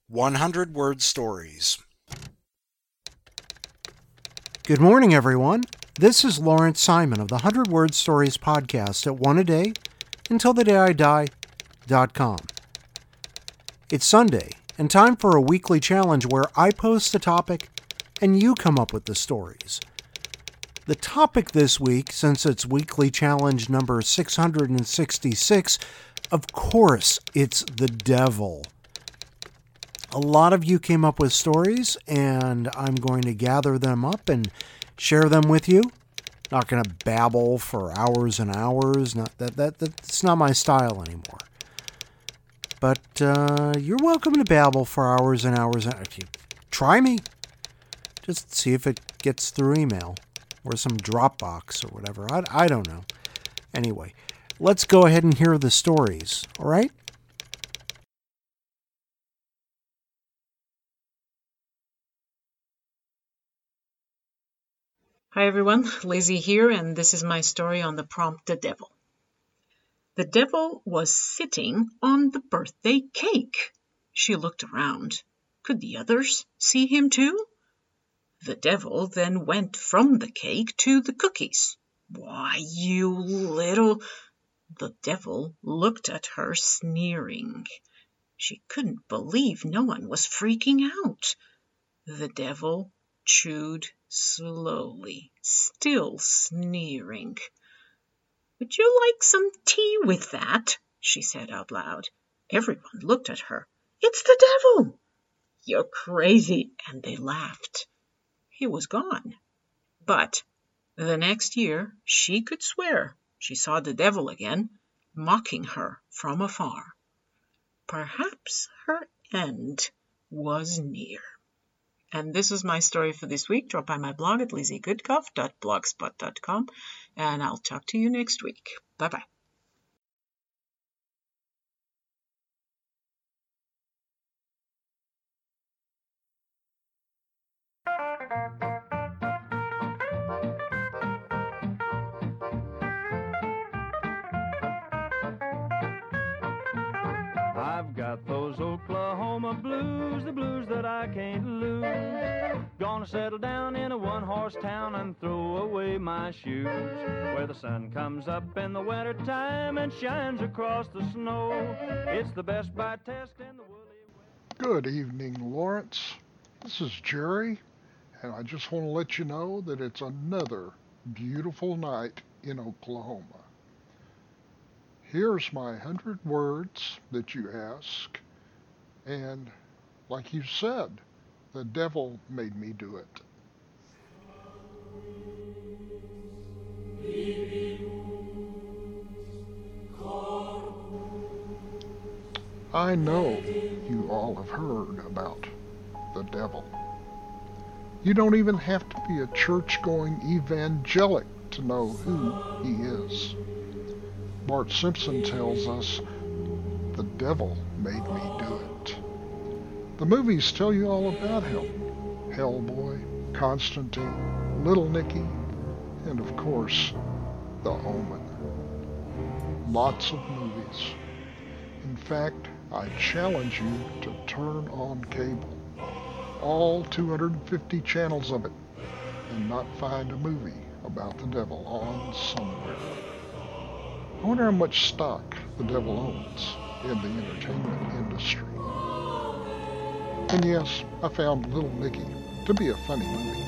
100-word stories. Good morning, everyone. This is Lawrence Simon of the 100-Word Stories podcast at oneadayuntilthedayidie.com. It's Sunday, and time for a weekly challenge where I post a topic and you come up with the stories. The topic this week, since it's weekly challenge number 666, of course, it's the devil. A lot of you came up with stories, and I'm going to gather them up and share them with you. Not going to babble for hours and hours. That's not my style anymore. But you're welcome to babble for hours and hours. Try me. Just see if it gets through email or some Dropbox or whatever. I don't know. Anyway, let's go ahead and hear the stories, all right? Hi everyone, Lizzie here, and this is my story on the prompt The Devil. The devil was sitting on the birthday cake. She looked around. Could the others see him too? The devil then went from the cake to the cookies. Why, you little... The devil looked at her sneering. She couldn't believe no one was freaking out. The devil chewed slowly, still sneering. "Would you like some tea with that?" she said out loud. Everyone looked at her. "It's the devil!" "You're crazy!" and they laughed. He was gone. But the next year she could swear she saw the devil again, mocking her from afar. Perhaps her end was near. And this is my story for this week. Drop by my blog at lizziegoodcuff.blogspot.com, and I'll talk to you next week. Bye-bye. I've got those Oklahoma blues, the blues that I can't lose. Gonna settle down in a one-horse town and throw away my shoes, where the sun comes up in the winter time and shines across the snow. It's the best by test in the woolly west. Good evening, Lawrence. This is Jerry, and I just want to let you know that it's another beautiful night in Oklahoma. Here's my 100 words that you ask, and like you said, the devil made me do it. I know you all have heard about the devil. You don't even have to be a church-going evangelic to know who he is. Bart Simpson tells us, the devil made me do it. The movies tell you all about him. Hellboy, Constantine, Little Nicky, and of course, The Omen. Lots of movies. In fact, I challenge you to turn on cable, all 250 channels of it, and not find a movie about the devil on somewhere. I wonder how much stock the devil owns in the entertainment industry. And yes, I found Little Nicky to be a funny movie.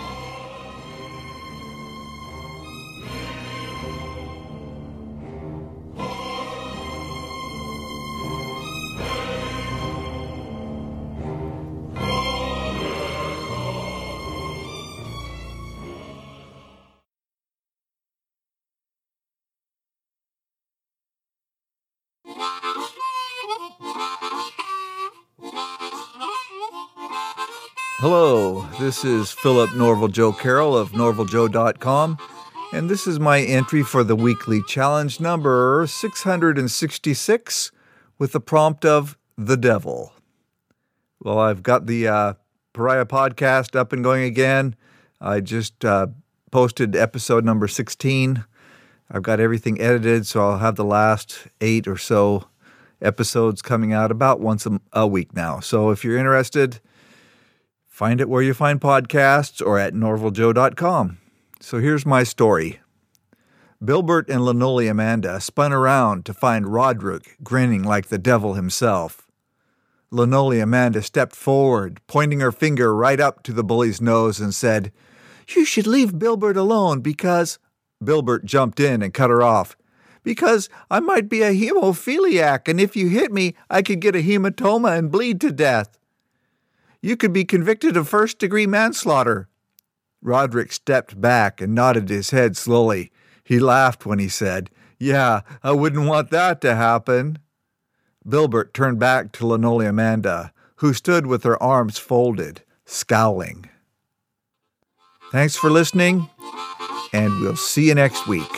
Hello, this is Philip Norval Joe Carroll of norvaljoe.com, and this is my entry for the weekly challenge number 666 with the prompt of The Devil. Well, I've got the Pariah podcast up and going again. I just posted episode number 16. I've got everything edited, so I'll have the last 8 or so Episodes coming out about once a week now. So if you're interested, find it where you find podcasts or at norvaljoe.com. So here's my story. Bilbert and Linoleum Amanda spun around to find Roderick grinning like the devil himself. Linoleum Amanda stepped forward, pointing her finger right up to the bully's nose and said, "You should leave Bilbert alone because—" Bilbert jumped in and cut her off. "Because I might be a hemophiliac, and if you hit me, I could get a hematoma and bleed to death. You could be convicted of first-degree manslaughter." Roderick stepped back and nodded his head slowly. He laughed when he said, "Yeah, I wouldn't want that to happen." Bilbert turned back to Linoleum Amanda, who stood with her arms folded, scowling. Thanks for listening, and we'll see you next week.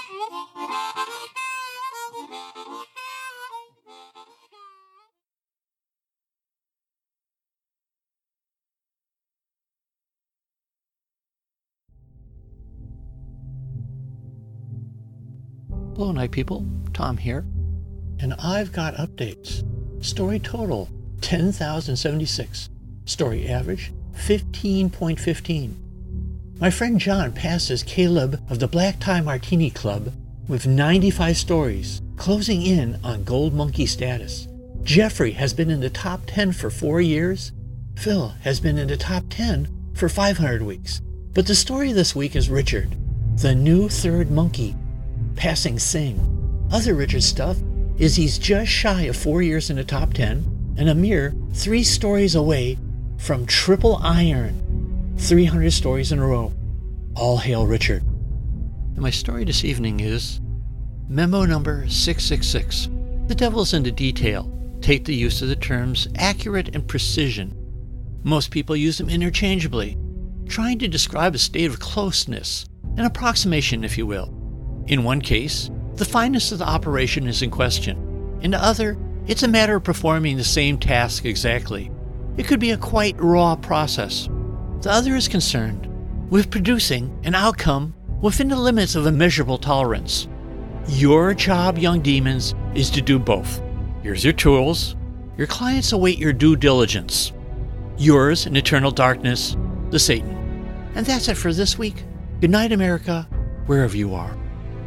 Hello, night people. Tom here. And I've got updates. Story total, 10,076. Story average, 15.15. My friend John passes Caleb of the Black Tie Martini Club with 95 stories, closing in on Gold Monkey status. Jeffrey has been in the top 10 for 4 years. Phil has been in the top 10 for 500 weeks. But the story this week is Richard, the new third monkey, passing Sing. Other Richard stuff is he's just shy of 4 years in the top 10 and a mere 3 stories away from triple iron, 300 stories in a row. All hail Richard. And my story this evening is Memo number 666. The devil's in the detail. Take the use of the terms accurate and precision. Most people use them interchangeably, trying to describe a state of closeness, an approximation, if you will. In one case, the fineness of the operation is in question. In the other, it's a matter of performing the same task exactly. It could be a quite raw process. The other is concerned with producing an outcome within the limits of immeasurable tolerance. Your job, young demons, is to do both. Here's your tools. Your clients await your due diligence. Yours in eternal darkness, the Satan. And that's it for this week. Good night, America, wherever you are.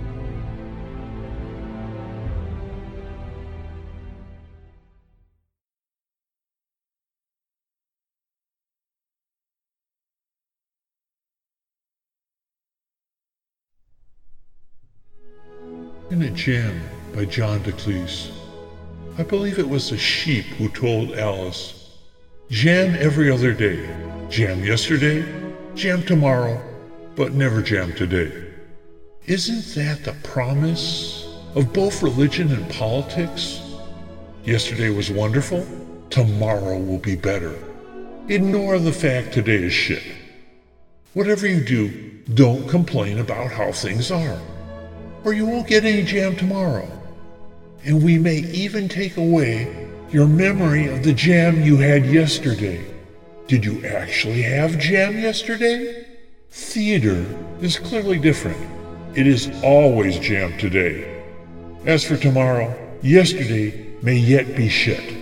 In a Jam by John DeCleese. I believe it was a sheep who told Alice, "Jam every other day. Jam yesterday, jam tomorrow, but never jam today." Isn't that the promise of both religion and politics? Yesterday was wonderful, tomorrow will be better. Ignore the fact today is shit. Whatever you do, don't complain about how things are, or you won't get any jam tomorrow. And we may even take away your memory of the jam you had yesterday. Did you actually have jam yesterday? Theater is clearly different. It is always jam today. As for tomorrow, yesterday may yet be shit.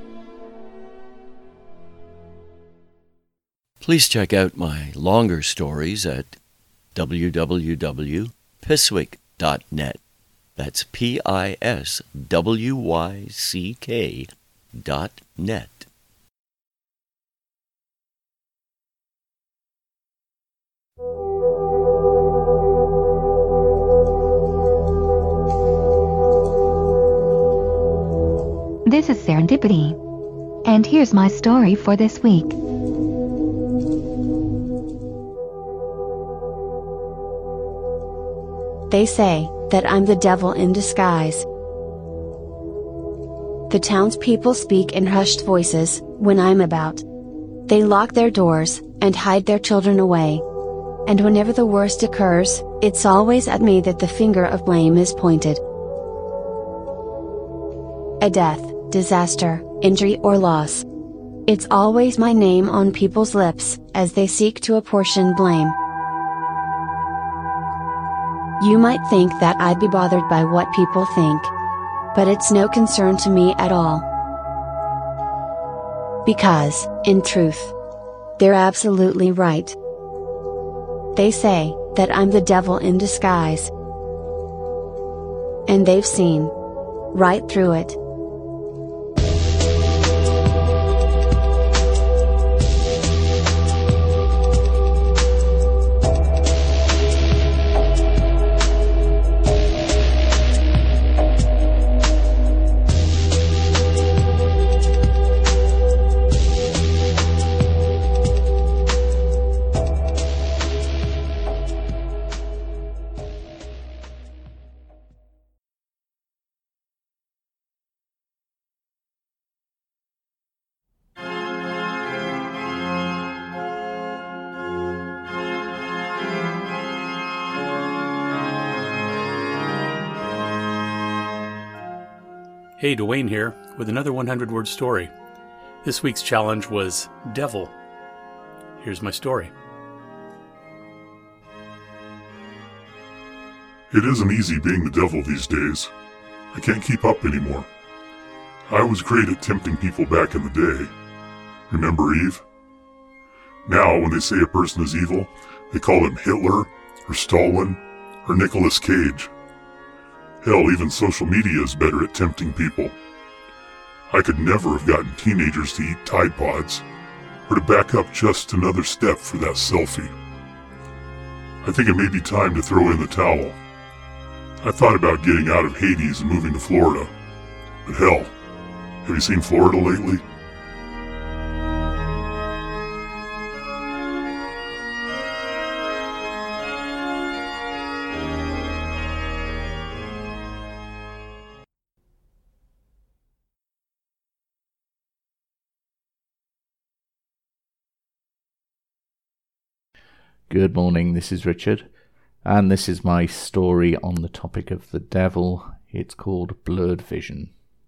Please check out my longer stories at www.piswyck.net. That's PISWYCK.net. This is Serendipity, and here's my story for this week. They say that I'm the devil in disguise. The townspeople speak in hushed voices when I'm about. They lock their doors and hide their children away. And whenever the worst occurs, it's always at me that the finger of blame is pointed. A death, disaster, injury or loss. It's always my name on people's lips, as they seek to apportion blame. You might think that I'd be bothered by what people think. But it's no concern to me at all. Because, in truth, they're absolutely right. They say that I'm the devil in disguise. And they've seen right through it. Hey, Dwayne here with another 100-word story. This week's challenge was Devil. Here's my story. It isn't easy being the devil these days. I can't keep up anymore. I was great at tempting people back in the day. Remember Eve? Now, when they say a person is evil, they call him Hitler, or Stalin, or Nicolas Cage. Hell, even social media is better at tempting people. I could never have gotten teenagers to eat Tide Pods, or to back up just another step for that selfie. I think it may be time to throw in the towel. I thought about getting out of Hades and moving to Florida. But hell, have you seen Florida lately? Good morning, this is Richard, and this is my story on the topic of the devil. It's called Blurred Vision.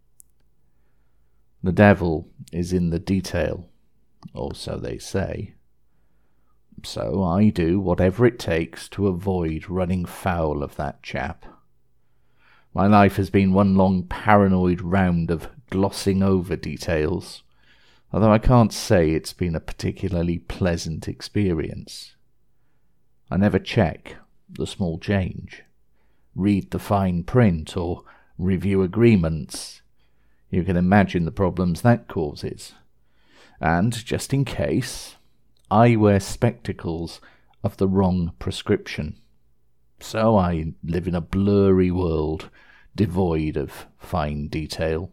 The devil is in the detail, or so they say. So I do whatever it takes to avoid running foul of that chap. My life has been one long paranoid round of glossing over details, although I can't say it's been a particularly pleasant experience. I never check the small change, read the fine print, or review agreements. You can imagine the problems that causes. And, just in case, I wear spectacles of the wrong prescription. So I live in a blurry world, devoid of fine detail.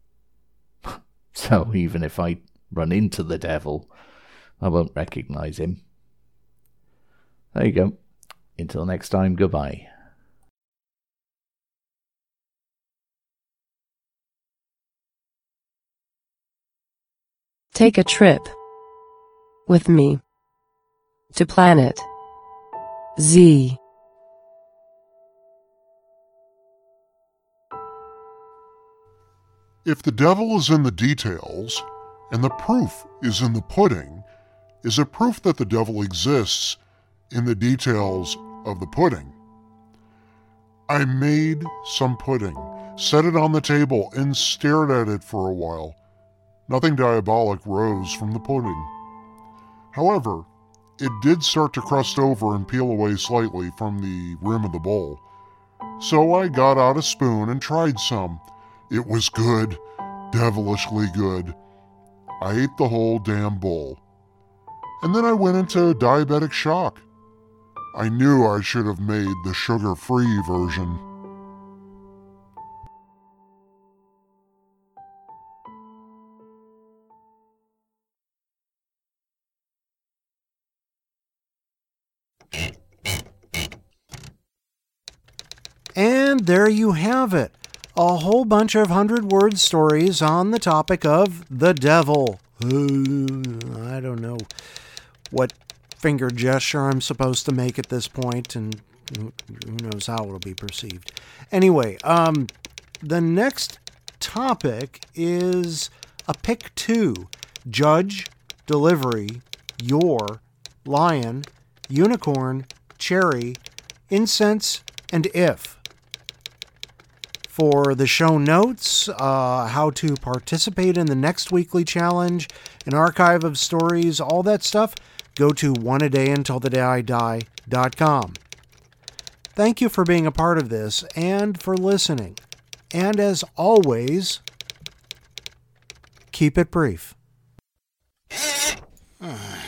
So even if I run into the devil, I won't recognize him. There you go. Until next time, goodbye. Take a trip with me to Planet Z. If the devil is in the details, and the proof is in the pudding, is it proof that the devil exists in the details of the pudding? I made some pudding, set it on the table, and stared at it for a while. Nothing diabolic rose from the pudding. However, it did start to crust over and peel away slightly from the rim of the bowl. So I got out a spoon and tried some. It was good, devilishly good. I ate the whole damn bowl. And then I went into diabetic shock. I knew I should have made the sugar-free version. And there you have it. A whole bunch of 100-word stories on the topic of the devil. I don't know what finger gesture I'm supposed to make at this point, and who knows how it'll be perceived. Anyway, the next topic is a pick 2. Judge, delivery, your, lion, unicorn, cherry, incense, and if. For the show notes, how to participate in the next weekly challenge, an archive of stories, all that stuff, go to oneadayuntilthedayidie.com. Thank you for being a part of this and for listening. And as always, keep it brief.